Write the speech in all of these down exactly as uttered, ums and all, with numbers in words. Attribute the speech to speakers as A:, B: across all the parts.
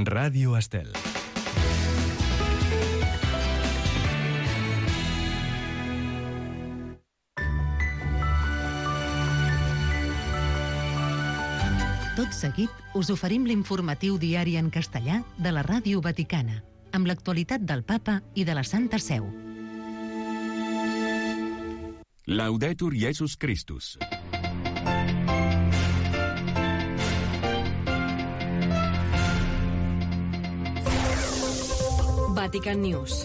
A: Ràdio Estel.
B: Tot seguit, us oferim l'informatiu diari en castellà de la Ràdio Vaticana, amb l'actualitat del Papa i de la Santa Seu.
A: Laudetur Jesus Christus.
C: Vatican News.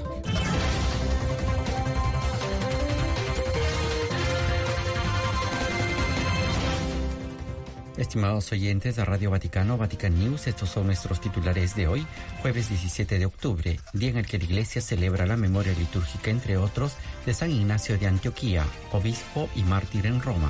D: Estimados oyentes de Radio Vaticano, Vatican News, estos son nuestros titulares de hoy, jueves diecisiete de octubre, día en el que la Iglesia celebra la memoria litúrgica, entre otros, de San Ignacio de Antioquía, obispo y mártir en Roma.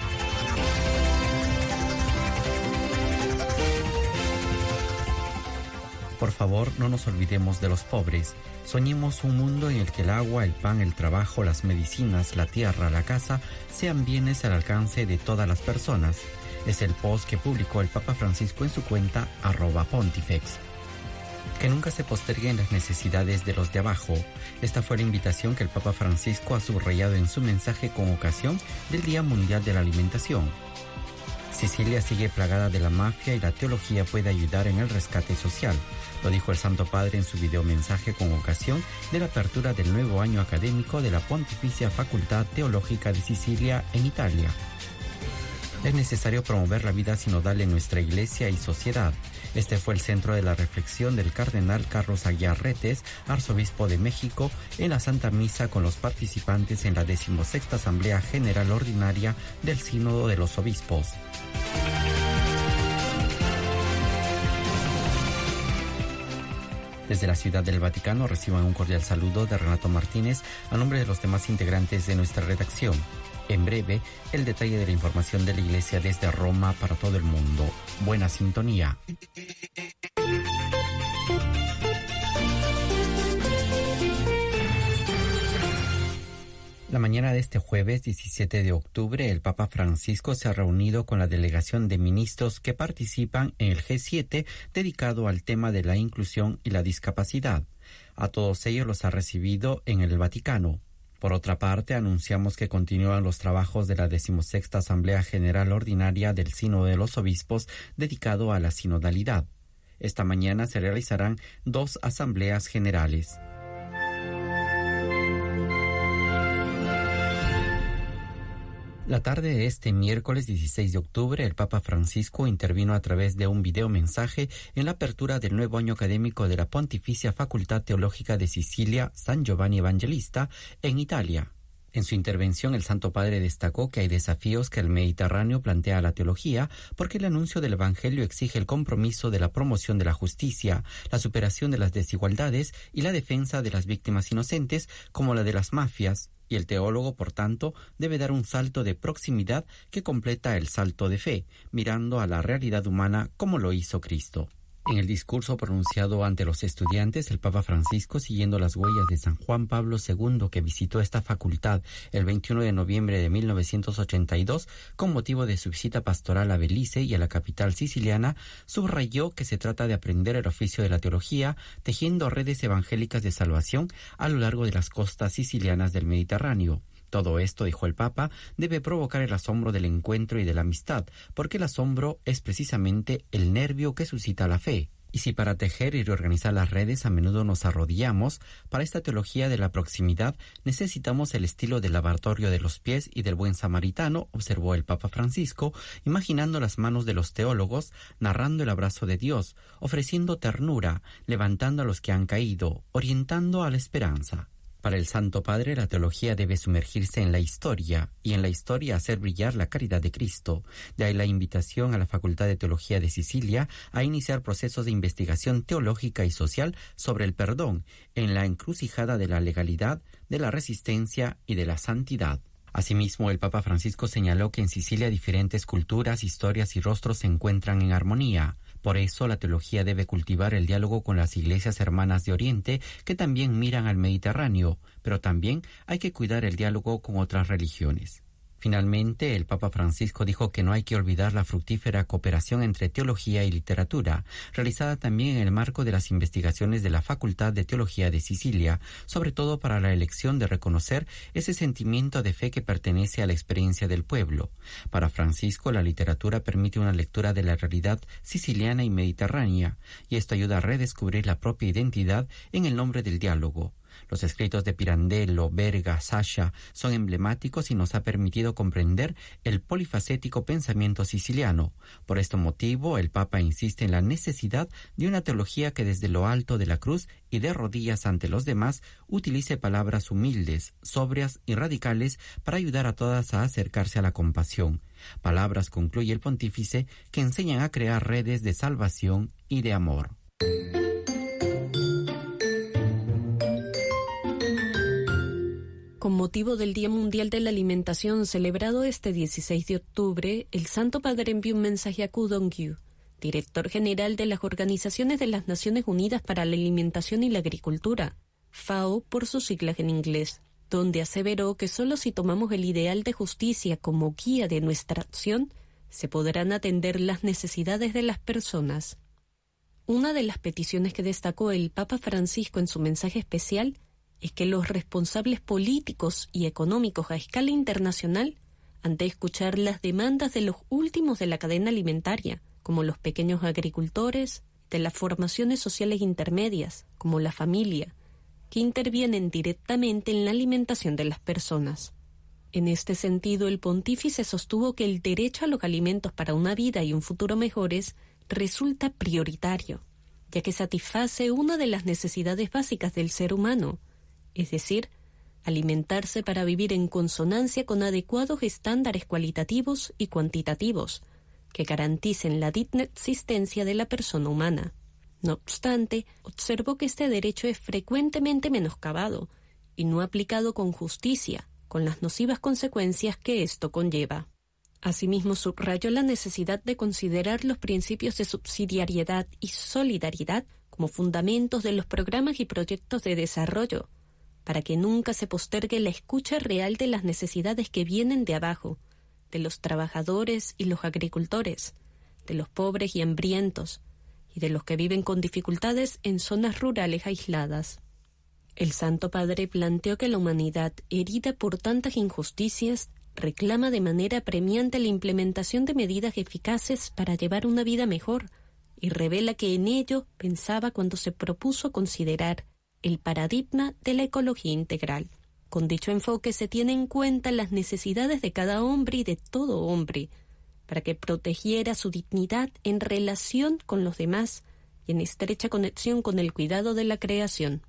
D: Por favor, no nos olvidemos de los pobres. Soñemos un mundo en el que el agua, el pan, el trabajo, las medicinas, la tierra, la casa, sean bienes al alcance de todas las personas. Es el post que publicó el Papa Francisco en su cuenta arroba pontifex. Que nunca se posterguen las necesidades de los de abajo. Esta fue la invitación que el Papa Francisco ha subrayado en su mensaje con ocasión del Día Mundial de la Alimentación. Sicilia sigue plagada de la mafia y la teología puede ayudar en el rescate social. Lo dijo el Santo Padre en su videomensaje con ocasión de la apertura del nuevo año académico de la Pontificia Facultad Teológica de Sicilia en Italia. Es necesario promover la vida sinodal en nuestra iglesia y sociedad. Este fue el centro de la reflexión del cardenal Carlos Aguiar Retes, arzobispo de México, en la Santa Misa con los participantes en la decimosexta Asamblea General Ordinaria del Sínodo de los Obispos. Desde la Ciudad del Vaticano reciban un cordial saludo de Renato Martínez a nombre de los demás integrantes de nuestra redacción. En breve, el detalle de la información de la Iglesia desde Roma para todo el mundo. Buena sintonía. La mañana de este jueves diecisiete de octubre, el Papa Francisco se ha reunido con la delegación de ministros que participan en el G siete dedicado al tema de la inclusión y la discapacidad. A todos ellos los ha recibido en el Vaticano. Por otra parte, anunciamos que continúan los trabajos de la decimosexta Asamblea General Ordinaria del Sínodo de los Obispos dedicado a la sinodalidad. Esta mañana se realizarán dos asambleas generales. La tarde de este miércoles dieciséis de octubre, el Papa Francisco intervino a través de un videomensaje en la apertura del nuevo año académico de la Pontificia Facultad Teológica de Sicilia San Giovanni Evangelista en Italia. En su intervención, el Santo Padre destacó que hay desafíos que el Mediterráneo plantea a la teología porque el anuncio del Evangelio exige el compromiso de la promoción de la justicia, la superación de las desigualdades y la defensa de las víctimas inocentes como la de las mafias. Y el teólogo, por tanto, debe dar un salto de proximidad que completa el salto de fe, mirando a la realidad humana como lo hizo Cristo. En el discurso pronunciado ante los estudiantes, el Papa Francisco, siguiendo las huellas de San Juan Pablo segundo, que visitó esta facultad el veintiuno de noviembre de mil novecientos ochenta y dos, con motivo de su visita pastoral a Belice y a la capital siciliana, subrayó que se trata de aprender el oficio de la teología, tejiendo redes evangélicas de salvación a lo largo de las costas sicilianas del Mediterráneo. Todo esto, dijo el Papa, debe provocar el asombro del encuentro y de la amistad, porque el asombro es precisamente el nervio que suscita la fe. Y si para tejer y reorganizar las redes a menudo nos arrodillamos, para esta teología de la proximidad necesitamos el estilo del lavatorio de los pies y del buen samaritano, observó el Papa Francisco, imaginando las manos de los teólogos, narrando el abrazo de Dios, ofreciendo ternura, levantando a los que han caído, orientando a la esperanza. Para el Santo Padre, la teología debe sumergirse en la historia y en la historia hacer brillar la caridad de Cristo. De ahí la invitación a la Facultad de Teología de Sicilia a iniciar procesos de investigación teológica y social sobre el perdón en la encrucijada de la legalidad, de la resistencia y de la santidad. Asimismo, el Papa Francisco señaló que en Sicilia diferentes culturas, historias y rostros se encuentran en armonía. Por eso, la teología debe cultivar el diálogo con las iglesias hermanas de Oriente que también miran al Mediterráneo, pero también hay que cuidar el diálogo con otras religiones. Finalmente, el Papa Francisco dijo que no hay que olvidar la fructífera cooperación entre teología y literatura, realizada también en el marco de las investigaciones de la Facultad de Teología de Sicilia, sobre todo para la elección de reconocer ese sentimiento de fe que pertenece a la experiencia del pueblo. Para Francisco, la literatura permite una lectura de la realidad siciliana y mediterránea, y esto ayuda a redescubrir la propia identidad en el nombre del diálogo. Los escritos de Pirandello, Verga, Sciascia son emblemáticos y nos ha permitido comprender el polifacético pensamiento siciliano. Por este motivo, el Papa insiste en la necesidad de una teología que desde lo alto de la cruz y de rodillas ante los demás utilice palabras humildes, sobrias y radicales para ayudar a todas a acercarse a la compasión. Palabras, concluye el pontífice, que enseñan a crear redes de salvación y de amor.
C: Con motivo del Día Mundial de la Alimentación celebrado este dieciséis de octubre, el Santo Padre envió un mensaje a Ku Dong-kyu, director general de las Organizaciones de las Naciones Unidas para la Alimentación y la Agricultura, F A O por sus siglas en inglés, donde aseveró que solo si tomamos el ideal de justicia como guía de nuestra acción, se podrán atender las necesidades de las personas. Una de las peticiones que destacó el Papa Francisco en su mensaje especial es que los responsables políticos y económicos a escala internacional han de escuchar las demandas de los últimos de la cadena alimentaria, como los pequeños agricultores, de las formaciones sociales intermedias, como la familia, que intervienen directamente en la alimentación de las personas. En este sentido, el pontífice sostuvo que el derecho a los alimentos para una vida y un futuro mejores resulta prioritario, ya que satisface una de las necesidades básicas del ser humano, es decir, alimentarse para vivir en consonancia con adecuados estándares cualitativos y cuantitativos que garanticen la digna existencia de la persona humana. No obstante, observó que este derecho es frecuentemente menoscabado y no aplicado con justicia, con las nocivas consecuencias que esto conlleva. Asimismo, subrayó la necesidad de considerar los principios de subsidiariedad y solidaridad como fundamentos de los programas y proyectos de desarrollo, para que nunca se postergue la escucha real de las necesidades que vienen de abajo, de los trabajadores y los agricultores, de los pobres y hambrientos, y de los que viven con dificultades en zonas rurales aisladas. El Santo Padre planteó que la humanidad, herida por tantas injusticias, reclama de manera apremiante la implementación de medidas eficaces para llevar una vida mejor, y revela que en ello pensaba cuando se propuso considerar el paradigma de la ecología integral. Con dicho enfoque se tienen en cuenta las necesidades de cada hombre y de todo hombre, para que protegiera su dignidad en relación con los demás y en estrecha conexión con el cuidado de la creación.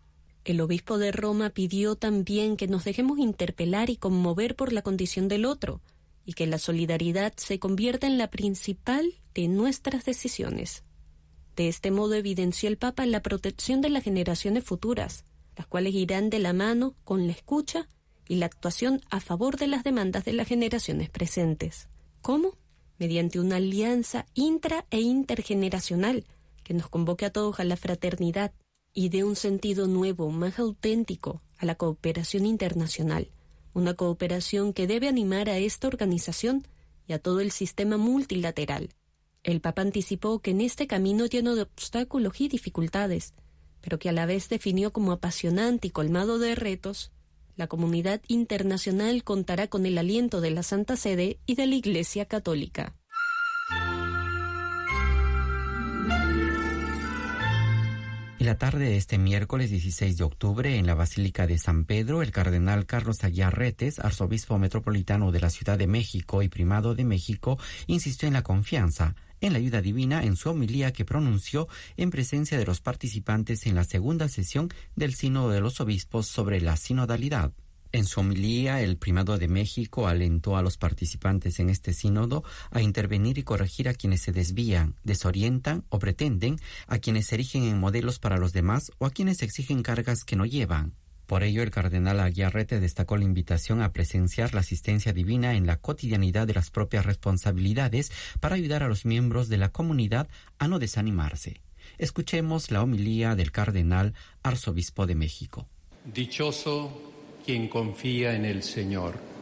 C: El obispo de Roma pidió también que nos dejemos interpelar y conmover por la condición del otro, y que la solidaridad se convierta en la principal de nuestras decisiones. De este modo evidenció el Papa la protección de las generaciones futuras, las cuales irán de la mano con la escucha y la actuación a favor de las demandas de las generaciones presentes. ¿Cómo? Mediante una alianza intra- e intergeneracional que nos convoque a todos a la fraternidad y dé un sentido nuevo, más auténtico, a la cooperación internacional, una cooperación que debe animar a esta organización y a todo el sistema multilateral. El Papa anticipó que en este camino lleno de obstáculos y dificultades, pero que a la vez definió como apasionante y colmado de retos, la comunidad internacional contará con el aliento de la Santa Sede y de la Iglesia Católica.
D: En la tarde de este miércoles dieciséis de octubre, en la Basílica de San Pedro, el cardenal Carlos Aguiar Retes, arzobispo metropolitano de la Ciudad de México y primado de México, insistió en la confianza, en la ayuda divina, en su homilía que pronunció en presencia de los participantes en la segunda sesión del Sínodo de los Obispos sobre la sinodalidad. En su homilía, el primado de México alentó a los participantes en este sínodo a intervenir y corregir a quienes se desvían, desorientan o pretenden, a quienes se erigen en modelos para los demás o a quienes exigen cargas que no llevan. Por ello, el cardenal Aguiar Retes destacó la invitación a presenciar la asistencia divina en la cotidianidad de las propias responsabilidades para ayudar a los miembros de la comunidad a no desanimarse. Escuchemos la homilía del cardenal arzobispo de México.
E: Dichoso quien confía en el Señor.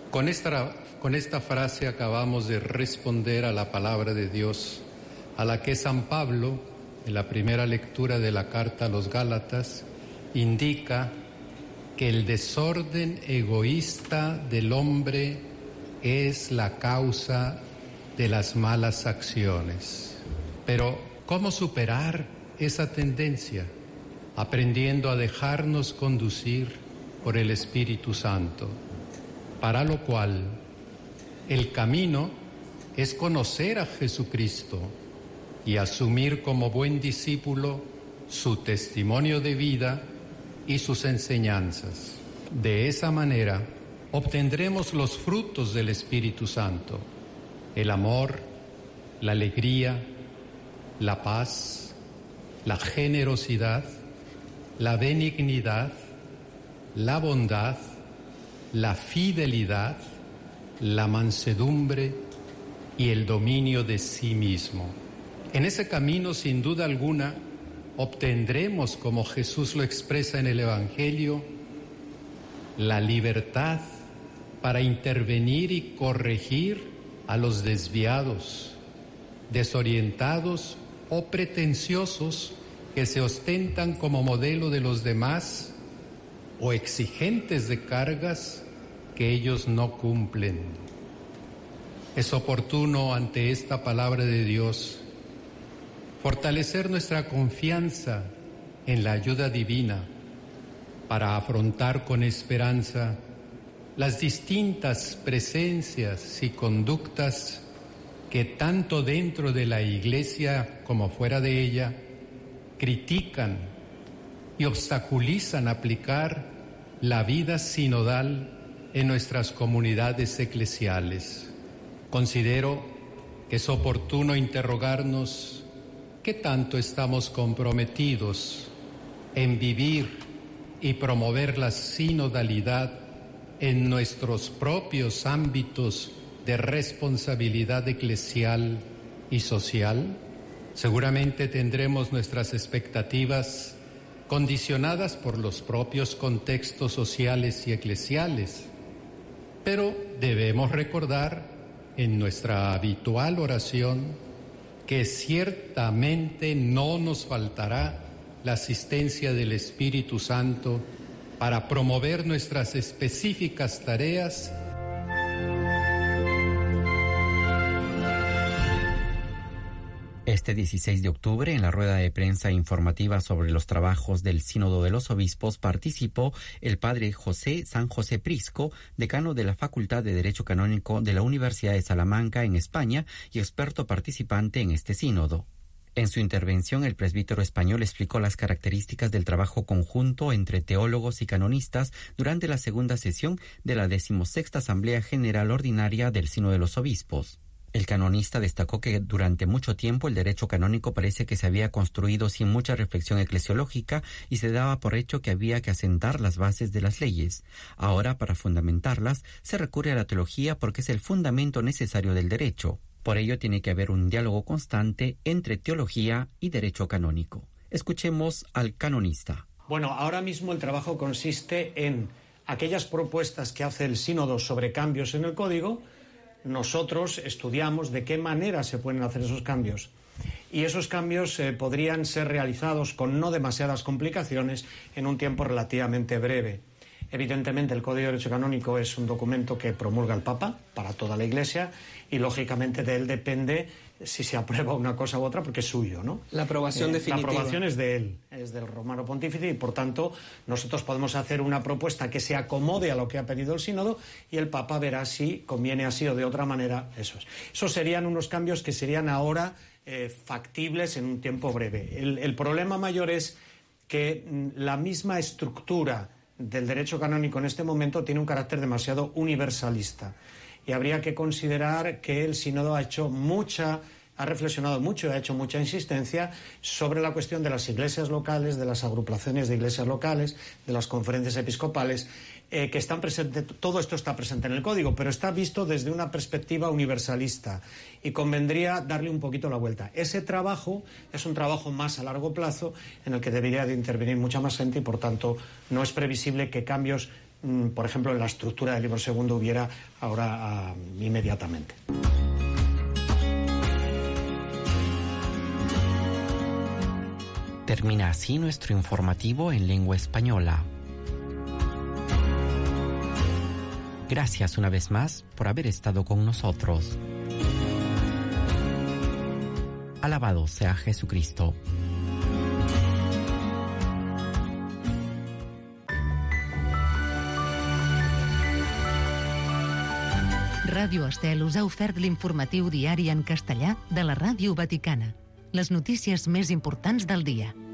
E: Con esta, con esta frase acabamos de responder a la palabra de Dios, a la que San Pablo, en la primera lectura de la carta a los Gálatas, indica que el desorden egoísta del hombre es la causa de las malas acciones. Pero, ¿cómo superar esa tendencia? Aprendiendo a dejarnos conducir por el Espíritu Santo, para lo cual el camino es conocer a Jesucristo y asumir como buen discípulo su testimonio de vida y sus enseñanzas. De esa manera obtendremos los frutos del Espíritu Santo: el amor, la alegría, la paz, la generosidad, la benignidad, la bondad, la fidelidad, la mansedumbre y el dominio de sí mismo. En ese camino, sin duda alguna, obtendremos, como Jesús lo expresa en el Evangelio, la libertad para intervenir y corregir a los desviados, desorientados o pretenciosos que se ostentan como modelo de los demás o exigentes de cargas que ellos no cumplen. Es oportuno, ante esta palabra de Dios, fortalecer nuestra confianza en la ayuda divina para afrontar con esperanza las distintas presencias y conductas que tanto dentro de la Iglesia como fuera de ella critican y obstaculizan aplicar la vida sinodal en nuestras comunidades eclesiales. Considero que es oportuno interrogarnos qué tanto estamos comprometidos en vivir y promover la sinodalidad en nuestros propios ámbitos de responsabilidad eclesial y social. Seguramente tendremos nuestras expectativas condicionadas por los propios contextos sociales y eclesiales, pero debemos recordar en nuestra habitual oración que ciertamente no nos faltará la asistencia del Espíritu Santo para promover nuestras específicas tareas.
D: Este dieciséis de octubre, en la rueda de prensa informativa sobre los trabajos del Sínodo de los Obispos, participó el padre José San José Prisco, decano de la Facultad de Derecho Canónico de la Universidad de Salamanca, en España, y experto participante en este sínodo. En su intervención, el presbítero español explicó las características del trabajo conjunto entre teólogos y canonistas durante la segunda sesión de la decimosexta Asamblea General Ordinaria del Sínodo de los Obispos. El canonista destacó que durante mucho tiempo el derecho canónico parece que se había construido sin mucha reflexión eclesiológica y se daba por hecho que había que asentar las bases de las leyes. Ahora, para fundamentarlas, se recurre a la teología porque es el fundamento necesario del derecho. Por ello, tiene que haber un diálogo constante entre teología y derecho canónico. Escuchemos al canonista.
F: Bueno, ahora mismo el trabajo consiste en aquellas propuestas que hace el sínodo sobre cambios en el código. Nosotros estudiamos de qué manera se pueden hacer esos cambios. Y esos cambios eh, podrían ser realizados con no demasiadas complicaciones en un tiempo relativamente breve. Evidentemente, el Código de Derecho Canónico es un documento que promulga el Papa para toda la Iglesia y, lógicamente, de él depende si se aprueba una cosa u otra porque es suyo, ¿no?
G: La aprobación
F: eh,
G: definitiva.
F: La aprobación es de él, es del Romano Pontífice y, por tanto, nosotros podemos hacer una propuesta que se acomode a lo que ha pedido el Sínodo y el Papa verá si conviene así o de otra manera. Eso es. Esos serían unos cambios que serían ahora eh, factibles en un tiempo breve. El, el problema mayor es que mm, la misma estructura del derecho canónico en este momento tiene un carácter demasiado universalista y habría que considerar que el sínodo ha hecho mucha, ha reflexionado mucho, ha hecho mucha insistencia sobre la cuestión de las iglesias locales, de las agrupaciones de iglesias locales, de las conferencias episcopales, eh, que están presentes. Todo esto está presente en el código, pero está visto desde una perspectiva universalista y convendría darle un poquito la vuelta. Ese trabajo es un trabajo más a largo plazo en el que debería de intervenir mucha más gente y, por tanto, no es previsible que cambios por ejemplo, en la estructura del libro segundo hubiera ahora uh, inmediatamente.
D: Termina así nuestro informativo en lengua española. Gracias una vez más por haber estado con nosotros. Alabado sea Jesucristo.
B: Ràdio Estel us ha ofert l'informatiu diari en castellà de la Ràdio Vaticana. Les notícies més importants del dia.